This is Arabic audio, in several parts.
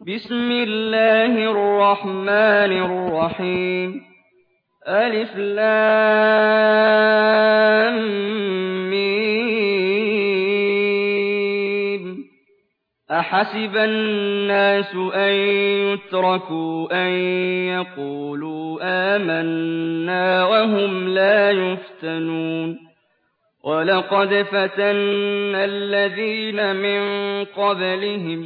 بسم الله الرحمن الرحيم ألف لام ميم أحسب الناس أن يتركوا أن يقولوا آمنا وهم لا يفتنون ولقد فتنا الذين من قبلهم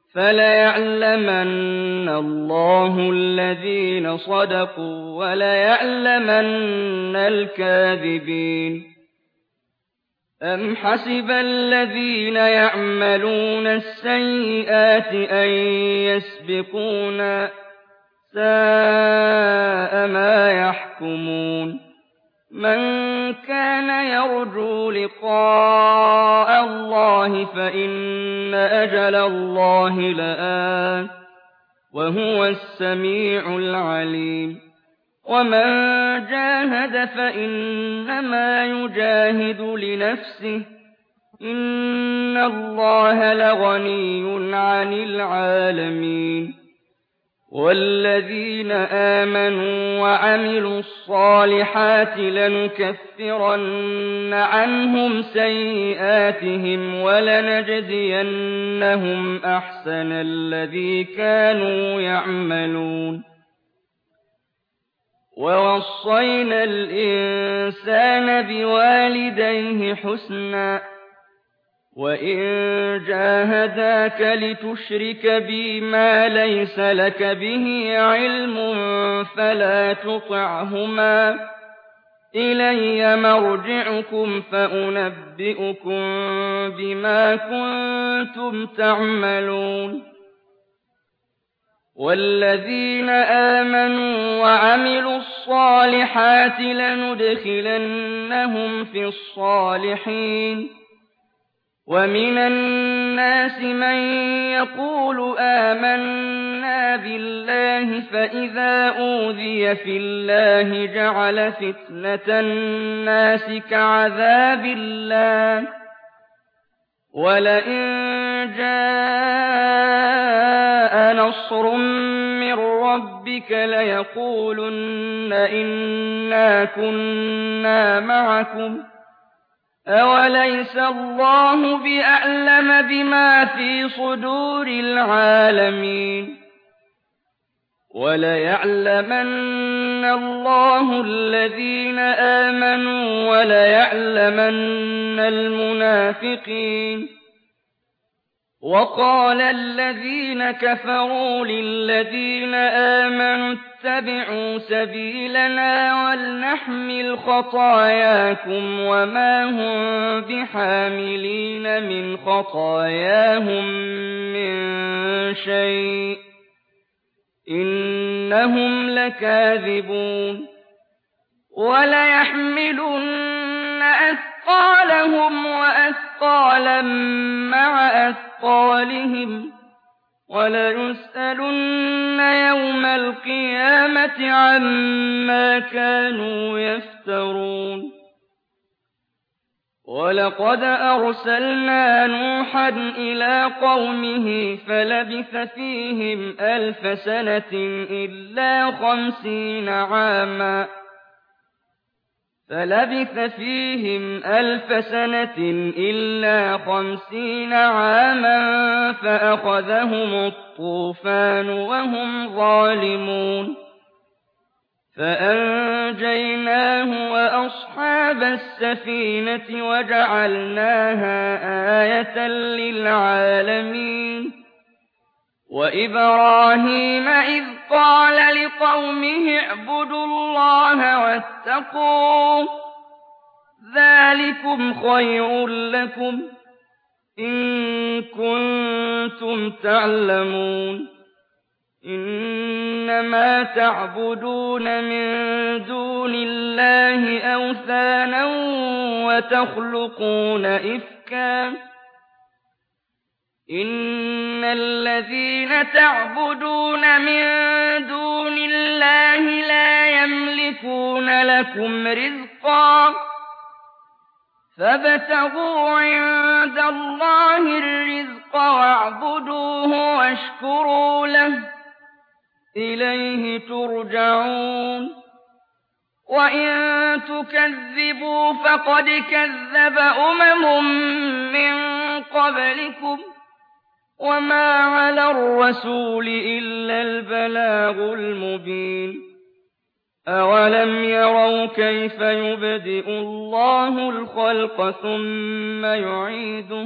فليعلمن الله الذين صدقوا وليعلمن الكاذبين أم حسب الذين يعملون السيئات أن يسبقونا ساء ما يحكمون من كان يرجو لقاء الله فإن أجل الله لآت وهو السميع العليم ومن جاهد فإنما يجاهد لنفسه إن الله لغني عن العالمين والذين آمنوا وعملوا الصالحات لنكفرن عنهم سيئاتهم ولنجزينهم أحسن الذي كانوا يعملون ووصينا الإنسان بوالديه حسنا وإن جاهداك لتشرك بي ما ليس لك به علم فلا تطعهما إلي مرجعكم فأنبئكم بما كنتم تعملون والذين آمنوا وعملوا الصالحات لندخلنهم في الصالحين ومن الناس من يقول آمنا بالله فإذا أوذي في الله جعل فتنة الناس كعذاب الله ولئن جاء نصر من ربك ليقولن إنا كنا معكم أوليس الله بأعلم بما في صدور العالمين وليعلمن الله الذين آمنوا وليعلمن المنافقين وقال الذين كفروا للذين آمنوا اتبعوا سبيلنا ولنحمل خطاياكم وما هم بحاملين من خطاياهم من شيء إنهم لكاذبون وليحملن أثقالهم وأثقالا مع أثقالهم وليسألن يوم القيامة عما كانوا يفترون ولقد أرسلنا نوحا إلى قومه فلبث فيهم 1000 سنة إلا 50 عاما فأخذهم الطوفان وهم ظالمون فأنجيناه وأصحاب السفينة وجعلناها آية للعالمين وإبراهيم إذ قال لقومه اعبدوا الله واتقوه ذلكم خير لكم إن كنتم تعلمون إنما تعبدون من دون الله أوثانا وتخلقون إفكا إن الذين تعبدون من دون الله لا يملكون لكم رزقا فابتغوا عند الله الرزق واعبدوه واشكروا له إليه ترجعون وإن تكذبوا فقد كذب من قبلكم وما على الرسول إلا البلاغ المبين أولم يروا كيف يبدئ الله الخلق ثم يعيده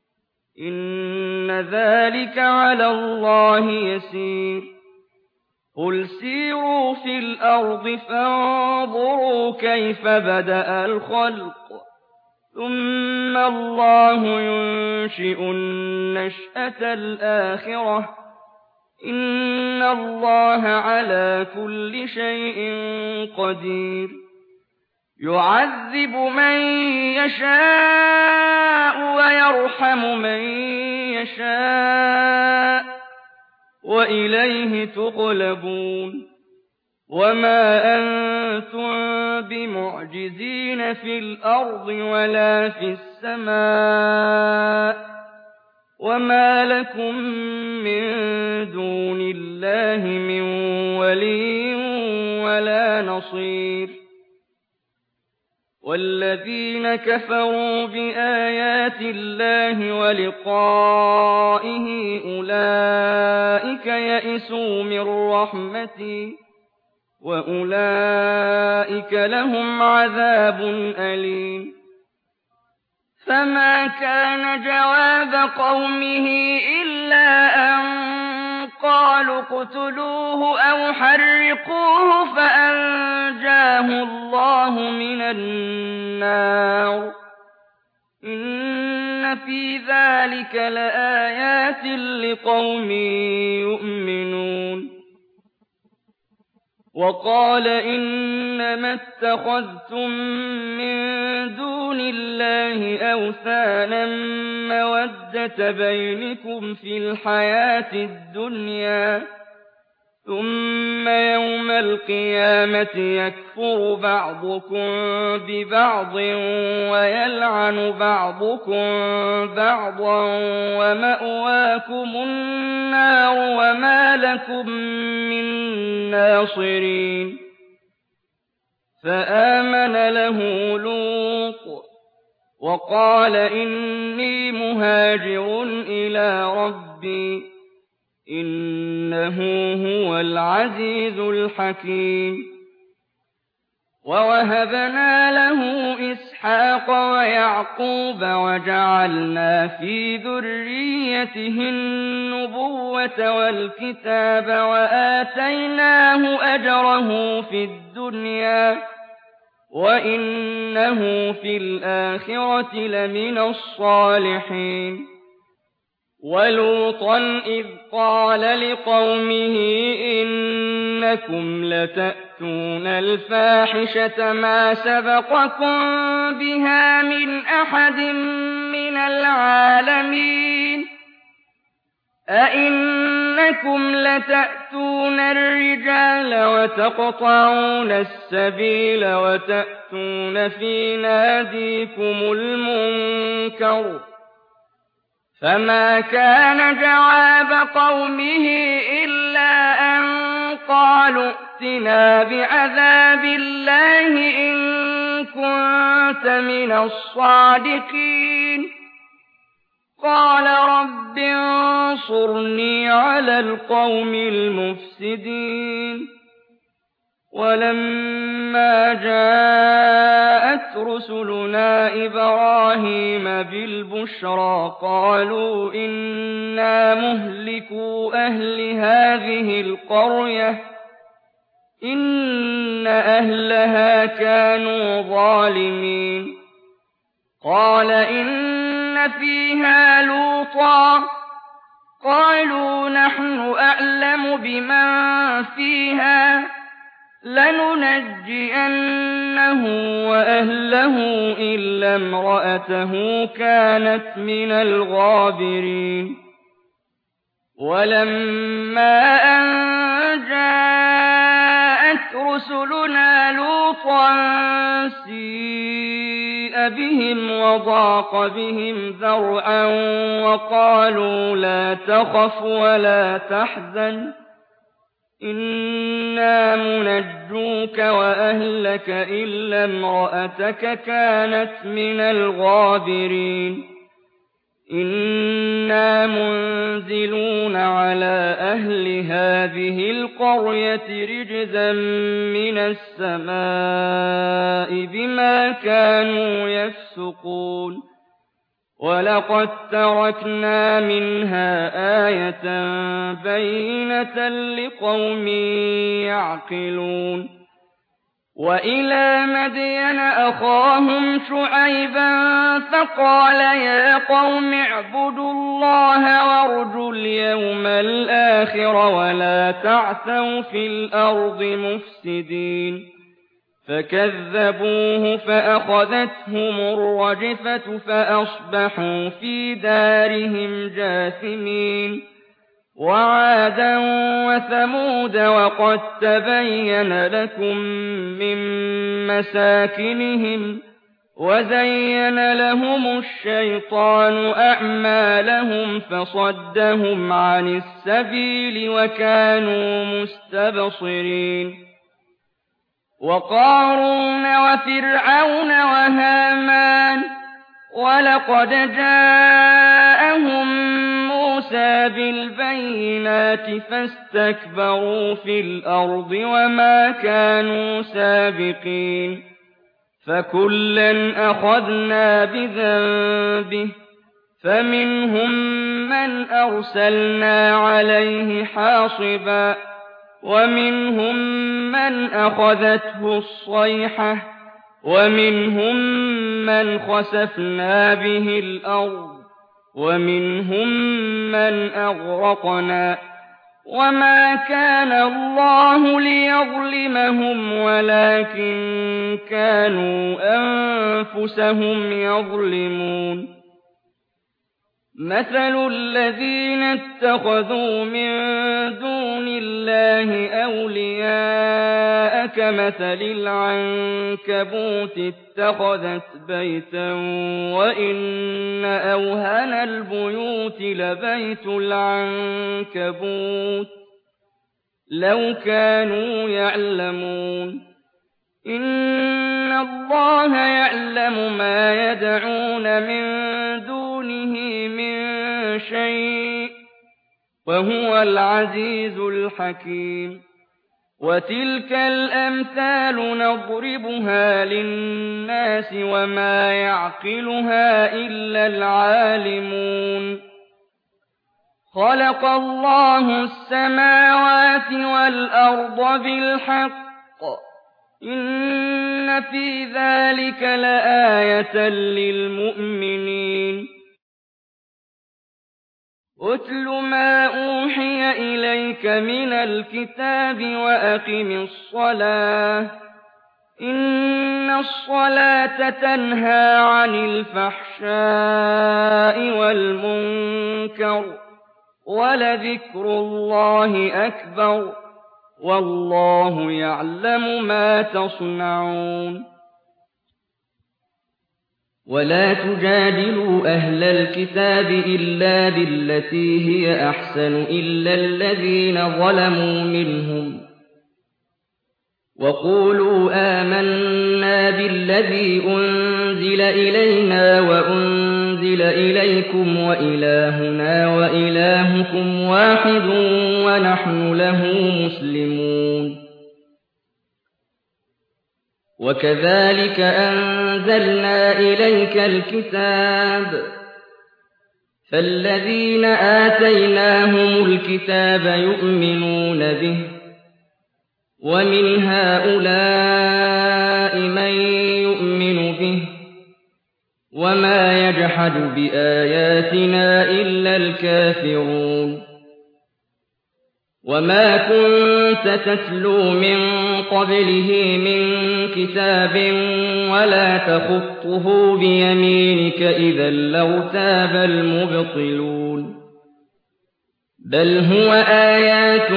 إن ذلك على الله يسير قل سيروا في الأرض فانظروا كيف بدأ الخلق ثم الله ينشئ النشأة الآخرة إن الله على كل شيء قدير يعذب من يشاء ويرحم من يشاء وإليه تقلبون وما أنتم بمعجزين في الأرض ولا في السماء وما لكم من دون الله من ولي ولا نصير والذين كفروا بآيات الله ولقائه أولئك يئسوا من رحمتي وأولئك لهم عذاب أليم فما كان جواب قومه إلا أن قالوا اقتلوه أو حرقوه فأنجاه الله من النار إن في ذلك لآيات لقوم يؤمنون وقال إنما اتخذتم من دون الله أوثانا مودة بينكم في الحياة الدنيا ثم يوم القيامة يكفر بعضكم ببعض ويلعن بعضكم بعضا ومأواكم النار وما لكم من ناصرين فآمن له لوط وقال إني مهاجر إلى ربي إنه هو العزيز الحكيم ووهبنا له إسحاق ويعقوب وجعلنا في ذريته النبوة والكتاب وآتيناه أجره في الدنيا وإنه في الآخرة لمن الصالحين ولوطا إذ قال لقومه إنكم لتأتون الفاحشة ما سبقكم بها من أحد من العالمين أئنكم لتأتون الرجال وتقطعون السبيل وتأتون في ناديكم المنكر فما كان جواب قومه إلا أن قالوا ائتنا بعذاب الله إن كنت من الصادقين قال رب انصرني على القوم المفسدين ولما جاءت رسلنا إبراهيم بالبشرى قالوا إنا مهلكو أهل هذه القرية إن أهلها كانوا ظالمين قال إن فيها لوطا قالوا نحن أعلم بمن فيها لننجينه وأهله إلا امرأته كانت من الغابرين ولما أن جاءت رسلنا لوطا سيء بهم وضاق بهم ذرعا وقالوا لا تخف ولا تحزن إنا منجوك وأهلك إلا امرأتك كانت من الغابرين إنا منزلون على أهل هذه القرية رجزا من السماء بما كانوا يفسقون ولقد تركنا منها آية بينة لقوم يعقلون وإلى مدين أخاهم شعيبا فقال يا قوم اعبدوا الله وارجوا اليوم الآخر ولا تعثوا في الأرض مفسدين فكذبوه فأخذتهم الرجفة فأصبحوا في دارهم جاثمين وعادا وثمود وقد تبين لكم من مساكنهم وزين لهم الشيطان أعمالهم فصدهم عن السبيل وكانوا مستبصرين وقارون وفرعون وهامان ولقد جاءهم موسى بالبينات فاستكبروا في الأرض وما كانوا سابقين فكلا أخذنا بذنبه فمنهم من أرسلنا عليه حاصبا ومنهم من أخذته الصيحة ومنهم من خسفنا به الأرض ومنهم من أغرقنا وما كان الله ليظلمهم ولكن كانوا أنفسهم يظلمون مثل الذين اتخذوا من دون الله أولياء كمثل العنكبوت اتخذت بيتا وإن أوهن البيوت لبيت العنكبوت لو كانوا يعلمون إن الله يعلم ما يدعون من دونه من شيء وهو العزيز الحكيم وتلك الأمثال نضربها للناس وما يعقلها إلا العالمون خلق الله السماوات والأرض بالحق إن في ذلك لآية للمؤمنين أتل ما أوحي إليك من الكتاب وأقم الصلاة إن الصلاة تنهى عن الفحشاء والمنكر ولذكر الله أكبر والله يعلم ما تصنعون ولا تجادلوا أهل الكتاب إلا بالتي هي أحسن إلا الذين ظلموا منهم وقولوا آمنا بالذي أنزل إلينا وأنزل إليكم وإلهنا وإلهكم واحد ونحن له مسلمون وكذلك أنزلنا إليك الكتاب فالذين آتيناهم الكتاب يؤمنون به ومن هؤلاء من يؤمن به وما يجحد بآياتنا إلا الكافرون وما كنت تتلو من قبله من كتاب ولا تخطه بيمينك إذا لارتاب المبطلون بل هو آيات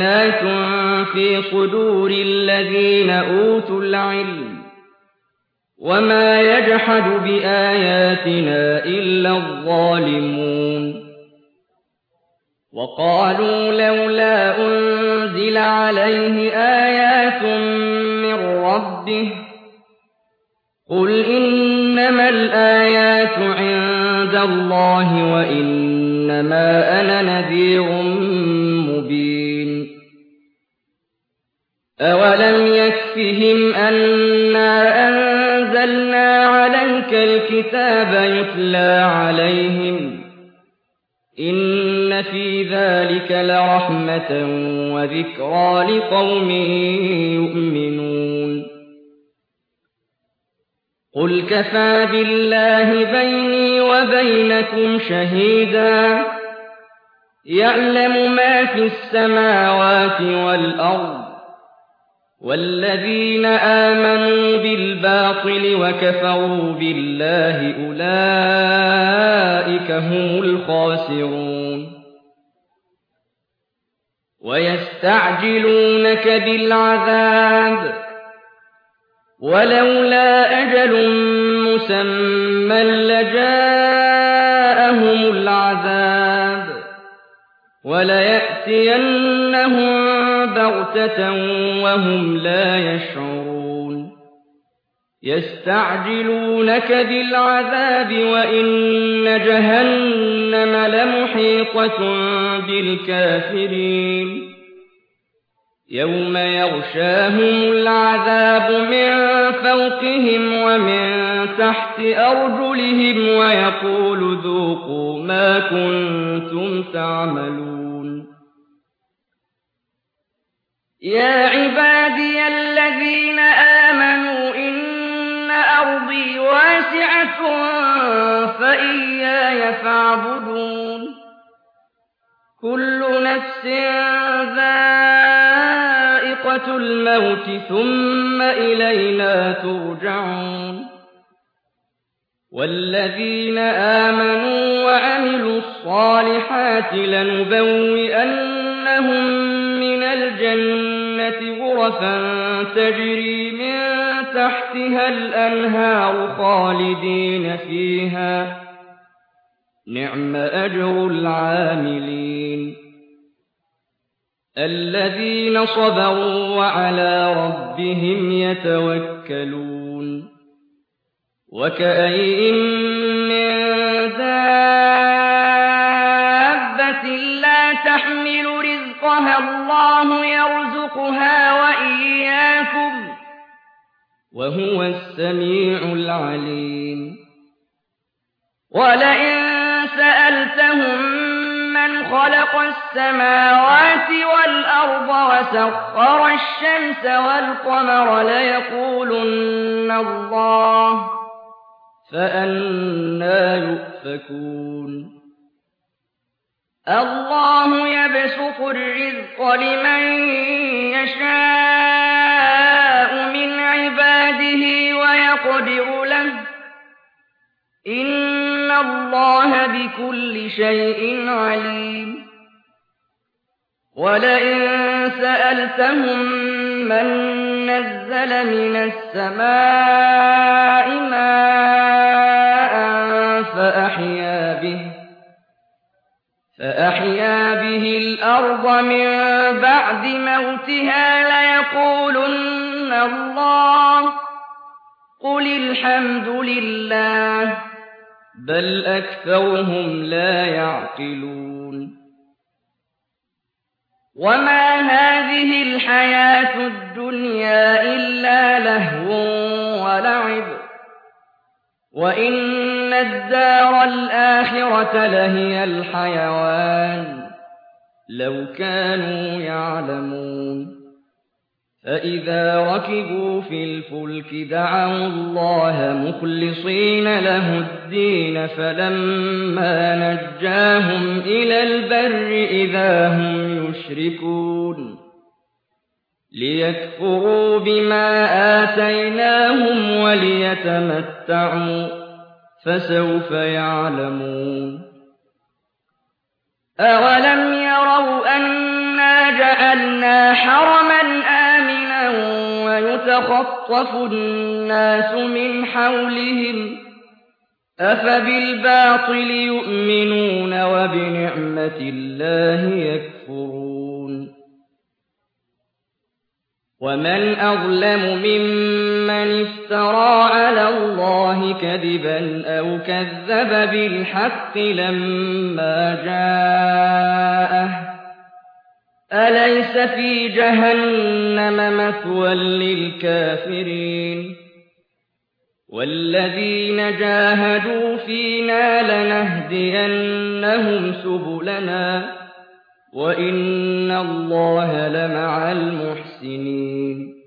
بينات في صدور الذين أوتوا العلم وما يجحد بآياتنا إلا الظالمون وقالوا لولا أنزل عليه آيات من ربه قل إنما الآيات عند الله وإنما أنا نذير مبين أولم يكفهم أنا أنزلنا عليك الكتاب يتلى عليهم إن في ذلك لرحمة وذكرى لقوم يؤمنون قل كفى بالله بيني وبينكم شهيدا يعلم ما في السماوات والأرض والذين آمنوا بالباطل وكفروا بالله أولئك هم الخاسرون ويستعجلونك بالعذاب ولولا أجل مسمى لجاءهم العذاب وليأتينهم بغتة وهم لا يشعرون يستعجلونك بالعذاب وإن جهنم لمحيطة بالكافرين يوم يغشاهم العذاب من فوقهم ومن تحت أرجلهم ويقول ذوقوا ما كنتم تعملون يا عبادي الذين آمنوا إن أرضي واسعة فإياي فاعبدون كل نفس ذائقة الموت ثم إلينا ترجعون والذين آمنوا وعملوا الصالحات لنبوئنهم من الجنة غرفا تجري من تحتها الأنهار خالدين فيها نعم أجر العاملين الذين صبروا وعلى ربهم يتوكلون وكأين من دابة لا تحمل رزقها الله يرزقها وإياكم وهو السميع العليم ولئن سألتهم من خلق السماوات والأرض وسخر الشمس والقمر ليقولن الله فأنى يؤفكون الله يبسط الرزق لمن يشاء من عباده ويقدر له إن الله بكل شيء عليم ولئن سألتهم من نزل من السماء ماء فأحيا به الأرض من بعد موتها ليقولن الله قل الحمد لله بل أكثرهم لا يعقلون وما هذه الحياة الدنيا إلا لهو ولعب وإن الدار الآخرة لهي الحيوان لو كانوا يعلمون فإذا ركبوا في الفلك دعوا الله مخلصين له الدين فلما نجاهم إلى البر إذا هم يشركون ليكفروا بما آتيناهم وليتمتعوا فسوف يعلمون أولم يروا أنا جعلنا حرما آمنا ويتخطف يتخطف الناس من حولهم أفبالباطل يؤمنون وبنعمة الله يكفرون ومن أظلم ممن افترى على الله كذبا أو كذب بالحق لما جاءه أليس في جهنم مثوى للكافرين والذين جاهدوا فينا لنهدينهم سبلنا وإن الله لمع المحسنين